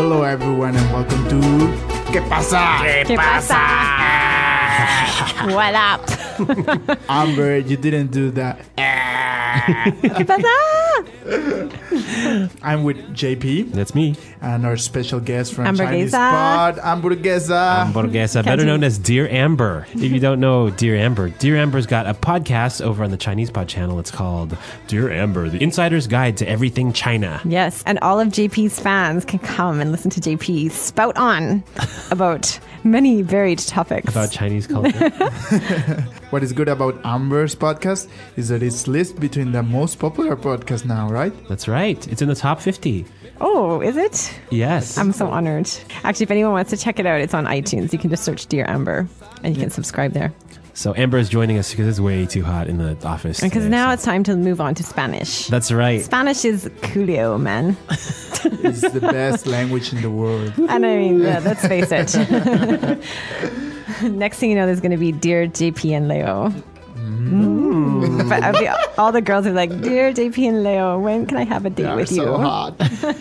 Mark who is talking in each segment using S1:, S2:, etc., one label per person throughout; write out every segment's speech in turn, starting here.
S1: Hello everyone and welcome to ¿Qué pasa?
S2: ¿Qué pasa? What up?
S1: Amber, you didn't do that.
S2: ¿Qué pasa?
S1: I'm with JP
S3: That's me.
S1: and our special guest from
S2: Hamburguesa.
S1: Chinese Pod, Hamburguesa.
S3: Hamburguesa, better known as Dear Amber. If you don't know Dear Amber's got a podcast over on the Chinese Pod channel. It's called Dear Amber, the insider's guide to everything China.
S2: Yes, and all of JP's fans can come and listen to JP spout on about many varied topics.
S3: About Chinese culture.
S1: What is good about Amber's podcast is that it's listed between the most popular podcasts now, right?
S3: That's right. It's in the top 50.
S2: Oh, is it?
S3: Yes.
S2: I'm so honored. Actually, if anyone wants to check it out, it's on iTunes. You can just search Dear Amber and you can subscribe there.
S3: So Amber is joining us because it's way too hot in the office.
S2: Because
S3: today,
S2: now
S3: so-
S2: it's time to move on to Spanish.
S3: That's right.
S2: Spanish is coolio, man.
S1: It's the best language in the world.
S2: And I mean, yeah, let's face it. Next thing you know, there's going to be Dear JP and Leo. But all the girls are like, Dear JP and Leo, when can I have a date
S1: They're
S2: with
S1: so
S2: you?
S1: hot.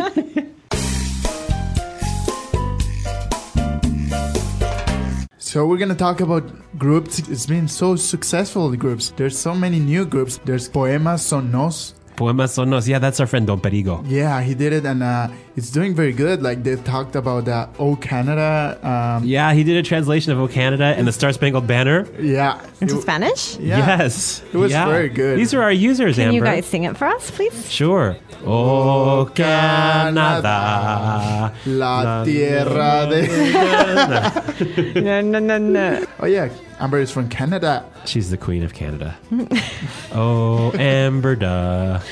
S1: So we're going to talk about groups. It's been so successful, the groups. There's so many new groups. There's Poemas Sonos.
S3: Poemas Sonos. Yeah, that's our friend Don Perigo.
S1: Yeah, he did it, and it's doing very good. Like, they talked about O Canada.
S3: Yeah, he did a translation of O Canada and the Star Spangled Banner.
S1: Yeah.
S2: Into
S1: It-
S2: Spanish?
S1: Yeah.
S3: Yes.
S1: It was
S3: Yeah.
S1: very good.
S3: These are our users,
S2: Can
S3: Amber.
S2: you guys sing it for us, please?
S3: Sure. Oh, Canada.
S1: La tierra de...
S2: No.
S1: Oh, yeah. Amber is from Canada.
S3: She's the queen of Canada. Oh, Amber duh.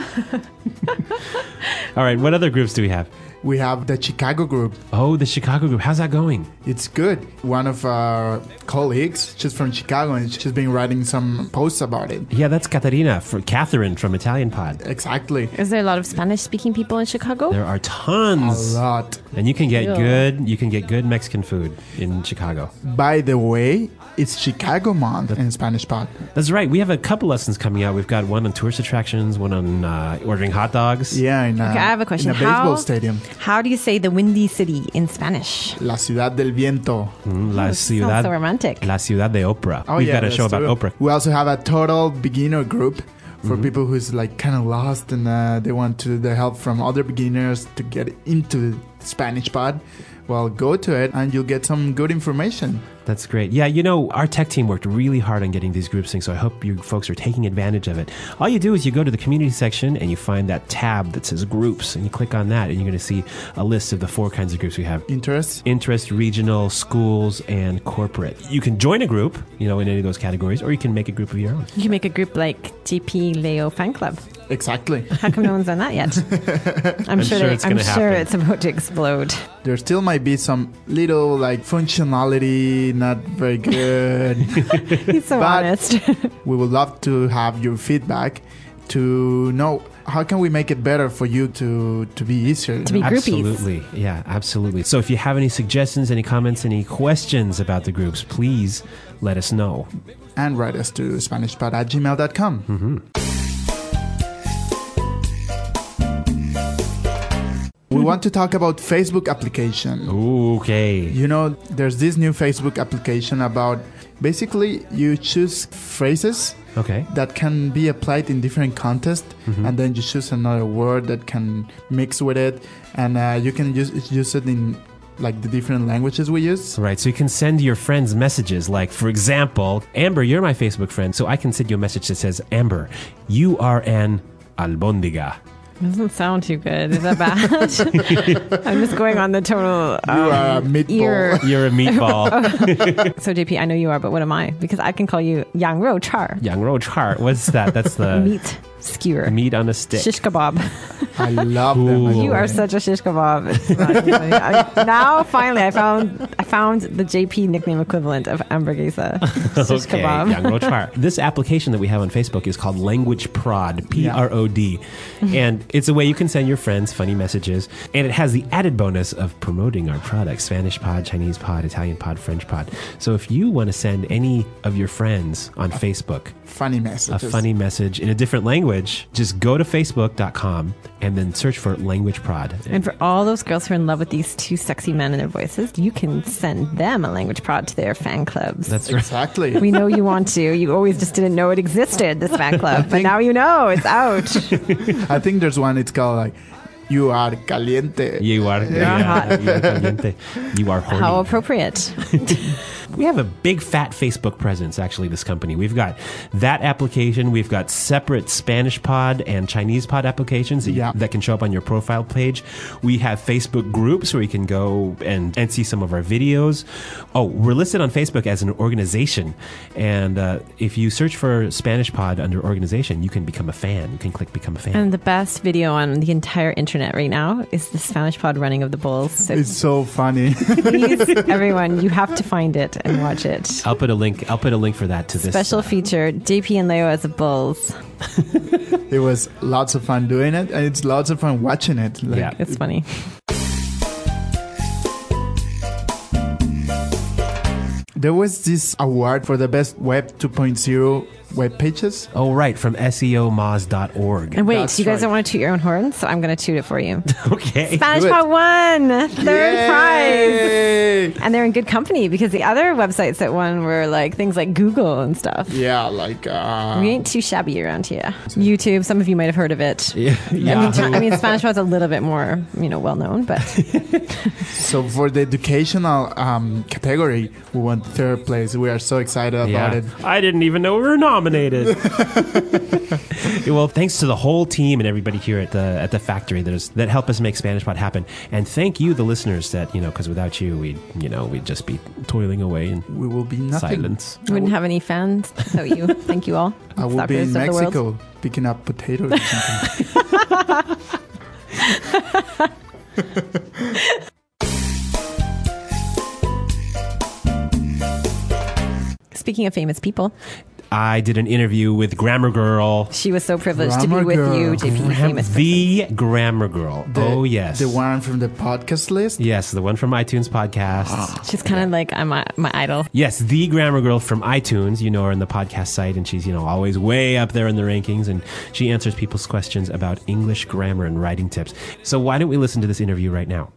S3: All right, what other groups do we have?
S1: We have the Chicago group.
S3: Oh, the Chicago group. How's that going?
S1: It's good. One of our colleagues, she's from Chicago, and she's been writing some posts about it.
S3: Yeah, that's Catherine from Italian Pod.
S1: Exactly.
S2: Is there a lot of Spanish-speaking people in Chicago?
S3: There are
S1: A
S3: tons.
S1: lot.
S3: And you can get
S2: Yeah.
S3: good Mexican food in Chicago.
S1: By the way, it's Chicago Month in Spanish Pod.
S3: That's right. We have a couple lessons coming out. We've got one on tourist attractions, one on ordering hot dogs.
S1: Yeah, in
S2: Okay, I have a question.
S1: in a baseball
S2: How-
S1: stadium.
S2: How do you say the Windy City in Spanish?
S1: La Ciudad del Viento.
S3: La
S2: Sounds so romantic.
S3: La Ciudad de Oprah.
S1: Oh,
S3: We've
S1: yeah,
S3: got a
S1: that's
S3: show about
S1: true.
S3: Oprah.
S1: We also have a total beginner group for people who's like kind of lost and they want the help from other beginners to get into Spanish Pod. Well, go to it and you'll get some good information.
S3: That's great. Yeah, you know, our tech team worked really hard on getting these groups things, so I hope you folks are taking advantage of it. All you do is you go to the community section and you find that tab that says groups, and you click on that, and you're going to see a list of the 4 kinds of groups we have.
S1: Interest?
S3: Interest, regional, schools, and corporate. You can join a group, you know, in any of those categories, or you can make a group of your own.
S2: You can make a group like JP Leo Fan Club.
S1: Exactly.
S2: How come no one's done that yet? I'm
S3: sure it's
S2: I'm
S3: gonna
S2: sure
S3: happen.
S2: it's about to explode.
S1: There still might be some little like functionality not very good.
S2: He's so
S1: But-
S2: honest.
S1: We would love to have your feedback to know how can we make it better for you to be easier.
S2: To be groupies.
S3: Absolutely. Yeah, absolutely. So if you have any suggestions, any comments, any questions about the groups, please let us know.
S1: And write us to SpanishPod@gmail.com. We want to talk about Facebook application.
S3: Okay.
S1: You know, there's this new Facebook application about basically you choose phrases
S3: Okay.
S1: that can be applied in different contests, and then you choose another word that can mix with it, and you can use it in like the different languages we use.
S3: Right. So you can send your friends messages like, for example, Amber, you're my Facebook friend. So I can send you a message that says, Amber, you are an albondiga.
S2: Doesn't sound too good. Is that bad? I'm just going on the total
S1: You are a meatball.
S2: ear.
S3: You're a meatball.
S2: So JP, I know you are, but what am I? Because I can call you Yang Rou Char.
S3: Yang Rou Char. What's that? That's the
S2: Meat skewer.
S3: meat on a stick.
S2: Shish kebab.
S1: I love them.
S3: Ooh.
S2: You are such a shish kebab. It's not even funny. Now, finally, I found the JP nickname equivalent of hamburguesa. Shish
S3: Okay,
S2: kebab.
S3: Yang Rou Char. This application that we have on Facebook is called Language Prod, P-R-O-D. And it's a way you can send your friends funny messages. And it has the added bonus of promoting our products, Spanish Pod, Chinese Pod, Italian Pod, French Pod. So if you want to send any of your friends on Facebook
S1: Funny messages.
S3: a funny message in a different language, language, just go to facebook.com and then search for Language Prod.
S2: And for all those girls who are in love with these two sexy men and their voices, you can send them a language prod to their fan clubs.
S3: That's right.
S1: Exactly.
S2: We know you want to. You always just didn't know it existed, this fan club. But now you know. It's out.
S1: I think there's one, it's called like, you are caliente.
S3: You are,
S2: You're hot.
S3: you are caliente. You are horny.
S2: How appropriate.
S3: We have a big fat Facebook presence, actually, this company. We've got that application. We've got separate Spanish Pod and Chinese Pod applications that can show up on your profile page. We have Facebook groups where you can go and see some of our videos. Oh, we're listed on Facebook as an organization. And if you search for Spanish Pod under organization, you can become a fan. You can click become a fan.
S2: And the best video on the entire internet right now is the Spanish Pod running of the bulls. So
S1: It's so funny.
S2: please, everyone, you have to find it and watch it.
S3: I'll put a link for that to this.
S2: Special feature, JP and Leo as the bulls.
S1: It was lots of fun doing it, and it's lots of fun watching it. Like,
S3: Yeah.
S2: It's funny.
S1: There was this award for the best Web 2.0 web pages.
S3: Oh, right, from SEOmoz.org.
S2: And wait,
S1: That's
S2: you guys
S1: right.
S2: don't want to toot your own horn, so I'm going to toot it for you.
S3: Okay.
S2: Spanish
S1: Do it.
S2: Pod won! Third prize!
S1: Yay!
S2: And they're in good company because the other websites that won were like things like Google and stuff.
S1: Yeah, like
S2: We ain't too shabby around here. YouTube, some of you might have heard of it.
S3: Yeah.
S2: I mean, Spanish Pod's a little bit more, well known, but
S1: so for the educational category, we won third place. We are so excited about it.
S3: I didn't even know we were nominated. Well, thanks to the whole team and everybody here at the factory that helped us make Spanish Pod happen. And thank you, the listeners, that because without you, we'd just be toiling away in
S1: We will be nothing.
S3: silence.
S2: we wouldn't have any fans without you. Thank you all.
S1: I will be
S2: Stalkers
S1: in
S2: of the world.
S1: Mexico picking up potatoes or something.
S2: Speaking of famous people,
S3: I did an interview with Grammar Girl.
S2: she was so privileged to be
S1: Grammar
S2: with
S1: Girl.
S2: you, JP, famous person.
S3: The Grammar Girl. Oh, yes.
S1: The one from the podcast list.
S3: Yes, the one from iTunes podcast.
S2: She's kind of like my idol.
S3: Yes, the Grammar Girl from iTunes. You know her in the podcast site, and she's, always way up there in the rankings, and she answers people's questions about English grammar and writing tips. So why don't we listen to this interview right now?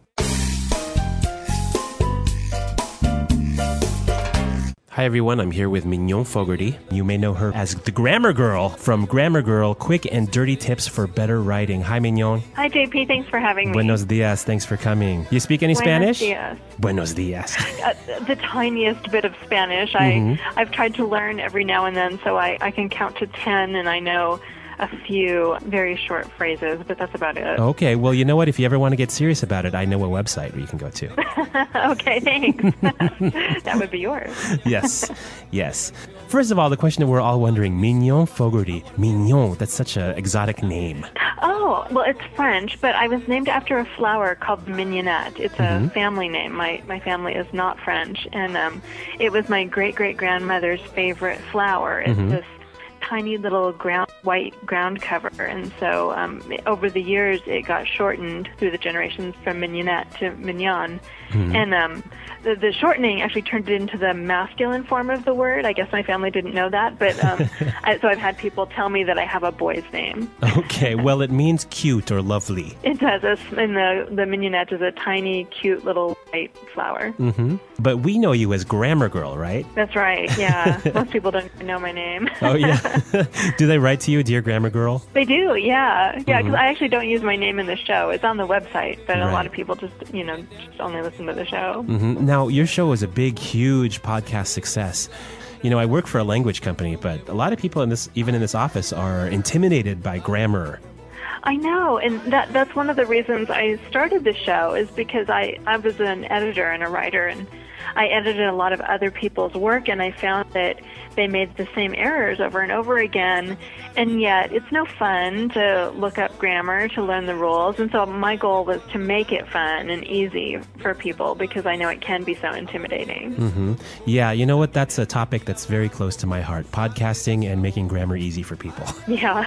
S3: Hi everyone, I'm here with Mignon Fogarty. You may know her as the Grammar Girl from Grammar Girl, Quick and Dirty Tips for Better Writing. Hi Mignon.
S4: Hi, JP. Thanks for having me.
S3: Buenos dias, thanks for coming. You speak any
S4: Buenos
S3: Spanish?
S4: dias.
S3: Buenos dias.
S4: The tiniest bit of Spanish. I've tried to learn every now and then, so I can count to 10, and I know a few very short phrases, but that's about it.
S3: Okay, well, you know what? If you ever want to get serious about it, I know a website where you can go to.
S4: Okay, thanks. That would be yours.
S3: Yes, yes. First of all, the question that we're all wondering, Mignon Fogarty. Mignon, that's such an exotic name.
S4: Oh, well, it's French, but I was named after a flower called mignonette. It's a family name. My family is not French, and it was my great-great-grandmother's favorite flower. It's this tiny little white ground cover, and so over the years it got shortened through the generations from mignonette to mignon, and the shortening actually turned it into the masculine form of the word. I guess my family didn't know that, but so I've had people tell me that I have a boy's name.
S3: Okay, well, it means cute or lovely.
S4: It does. And the mignonette is a tiny, cute little white flower.
S3: But we know you as Grammar Girl, right?
S4: That's right, yeah. Most people don't even know my name.
S3: Oh, yeah. Do they write to you, Dear Grammar Girl?
S4: They do, yeah. Yeah, because I actually don't use my name in the show. It's on the website, but a lot of people just only listen to the show.
S3: Now, your show is a big, huge podcast success. I work for a language company, but a lot of people even in this office are intimidated by grammar.
S4: I know, and that's one of the reasons I started the show is because I was an editor and a writer, and I edited a lot of other people's work, and I found that they made the same errors over and over again, and yet it's no fun to look up grammar, to learn the rules, and so my goal was to make it fun and easy for people because I know it can be so intimidating.
S3: Yeah, you know what? That's a topic that's very close to my heart, podcasting and making grammar easy for people.
S4: Yeah,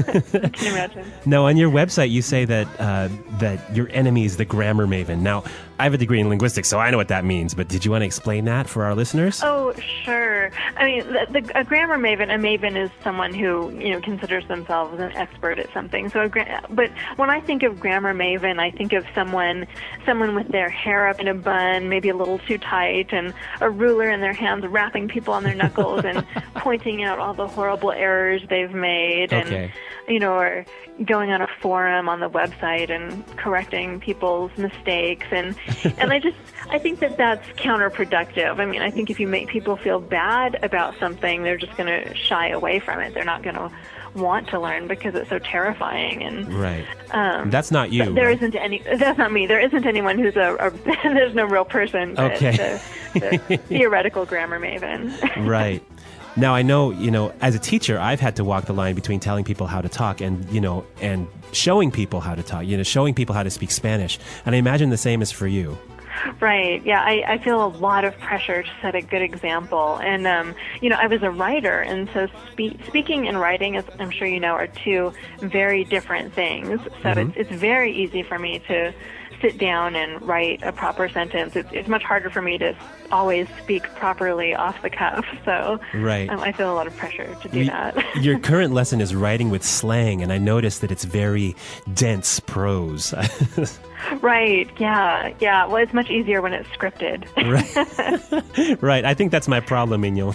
S4: I can imagine.
S3: Now, on your website, you say that your enemy is the grammar maven. Now, I have a degree in linguistics, so I know what that means, but did you want to explain that for our listeners?
S4: Oh, sure. Sure. I mean, a grammar maven, a maven is someone who, considers themselves an expert at something. So, but when I think of grammar maven, I think of someone with their hair up in a bun, maybe a little too tight, and a ruler in their hands, rapping people on their knuckles and pointing out all the horrible errors they've made,
S3: Okay.
S4: and or going on a forum on the website and correcting people's mistakes, and I think that's counterproductive. I mean, I think if you make people feel bad about something, they're just going to shy away from it. They're not going to want to learn because it's so terrifying. And
S3: Right. That's not you.
S4: There
S3: right?
S4: That's not me. There isn't anyone who's there's no real person.
S3: Okay.
S4: The theoretical grammar maven.
S3: Right. Now, I know, as a teacher, I've had to walk the line between telling people how to talk and showing people how to talk, showing people how to speak Spanish. And I imagine the same is for you.
S4: Right. Yeah, I feel a lot of pressure to set a good example. And, I was a writer, and so speaking and writing, as I'm sure you know, are two very different things. So it's very easy for me to sit down and write a proper sentence. It's much harder for me to always speak properly off the cuff. So
S3: right.
S4: I feel a lot of pressure to do that.
S3: Your current lesson is writing with slang, and I noticed that it's very dense prose.
S4: Right. Yeah. Well, it's much easier when it's scripted.
S3: Right. Right. I think that's my problem, Mignon.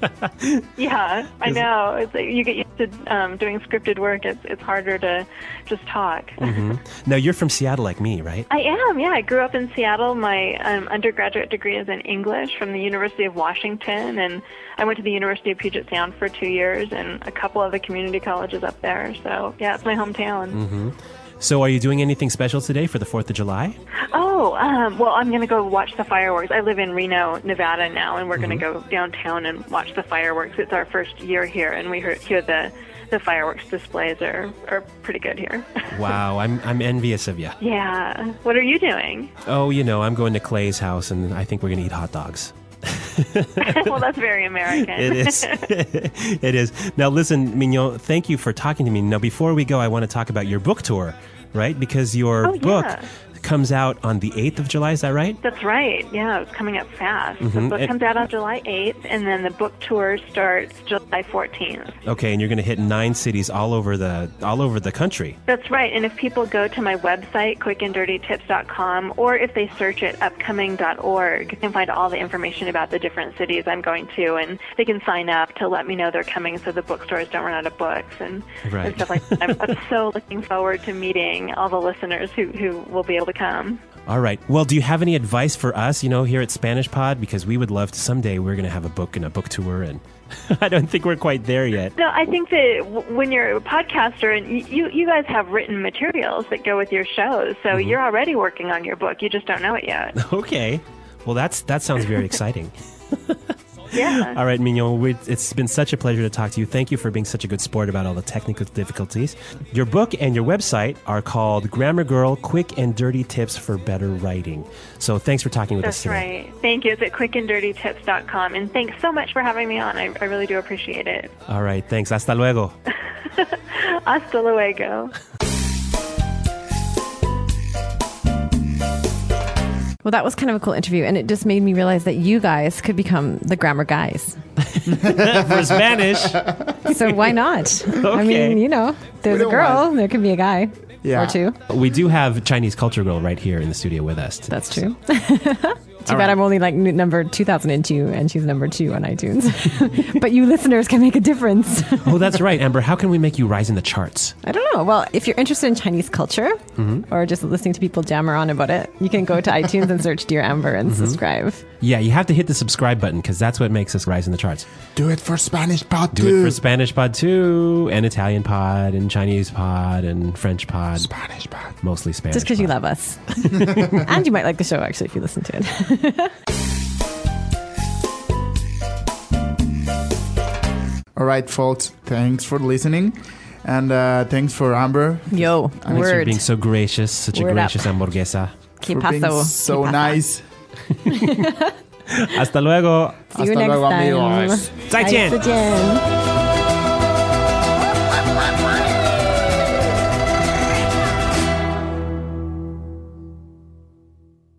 S4: Yeah, I know. It's like you get used to doing scripted work. It's harder to just talk.
S3: Mm-hmm. Now, you're from Seattle like me, right?
S4: I am, yeah. I grew up in Seattle. My undergraduate degree is in English from the University of Washington, and I went to the University of Puget Sound for 2 years and a couple of the community colleges up there. So, yeah, it's my hometown.
S3: Mm-hmm. So are you doing anything special today for the 4th of July?
S4: Oh, well, I'm going to go watch the fireworks. I live in Reno, Nevada now, and we're going to go downtown and watch the fireworks. It's our first year here, and we hear the fireworks displays are pretty good here.
S3: Wow, I'm envious of you.
S4: Yeah. What are you doing?
S3: Oh, I'm going to Clay's house, and I think we're going to eat hot dogs.
S4: Well, that's very American.
S3: It is. It is. Now, listen, Mignon, thank you for talking to me. Now, before we go, I want to talk about your book tour, right? Because your book comes out on the 8th of July, is that right?
S4: That's right. Yeah, it's coming up fast. The book comes out on July 8th, and then the book tour starts July 14th.
S3: Okay, and you're going to hit 9 cities all over the country.
S4: That's right. And if people go to my website, quickanddirtytips.com, or if they search it upcoming.org, they can find all the information about the different cities I'm going to, and they can sign up to let me know they're coming so the bookstores don't run out of books and stuff like that. I'm so looking forward to meeting all the listeners who will be able to come.
S3: All right. Well, do you have any advice for us, here at Spanish Pod? Because we would love to someday we're going to have a book and a book tour, and I don't think we're quite there yet.
S4: No, I think that when you're a podcaster and you guys have written materials that go with your shows, so you're already working on your book. You just don't know it yet.
S3: Okay. Well, that sounds very exciting.
S4: Yeah.
S3: All right, Mignon, it's been such a pleasure to talk to you. Thank you for being such a good sport about all the technical difficulties. Your book and your website are called Grammar Girl, Quick and Dirty Tips for Better Writing. So thanks for talking with us today.
S4: That's right. Thank you. It's at quickanddirtytips.com. And thanks so much for having me on. I really do appreciate it.
S3: All right. Thanks. Hasta luego.
S4: Hasta luego.
S2: Well, that was kind of a cool interview, and it just made me realize that you guys could become the grammar guys.
S3: For Spanish.
S2: So why not?
S3: Okay.
S2: I mean, there's a girl, there can be a guy or two.
S3: We do have Chinese Culture Girl right here in the studio with us today.
S2: That's true. Too bad I'm only number 2002 and she's number 2 on iTunes. But you listeners can make a difference.
S3: Oh, that's right, Amber. How can we make you rise in the charts?
S2: I don't know. Well, if you're interested in Chinese culture or just listening to people jammer on about it, you can go to iTunes and search Dear Amber and subscribe.
S3: Yeah, you have to hit the subscribe button because that's what makes us rise in the charts.
S1: Do it for Spanish Pod 2.
S3: Do it for Spanish Pod 2 and Italian Pod and Chinese Pod and French Pod.
S1: Spanish Pod.
S3: Mostly Spanish.
S2: Just because you love us. And you might like the show, actually, if you listen to it.
S1: All right, folks. Thanks for listening. And thanks for Amber.
S2: Yo,
S3: Thanks for being so gracious. Such
S2: Word
S3: a gracious
S2: up.
S3: hamburguesa.
S2: ¿Qué
S1: For being
S2: pasó?
S1: so
S2: ¿Qué pasa?
S1: nice.
S3: Hasta luego.
S2: See you
S1: Hasta
S2: next
S1: luego,
S2: time.
S1: amigos.
S3: 再见.
S2: 再见.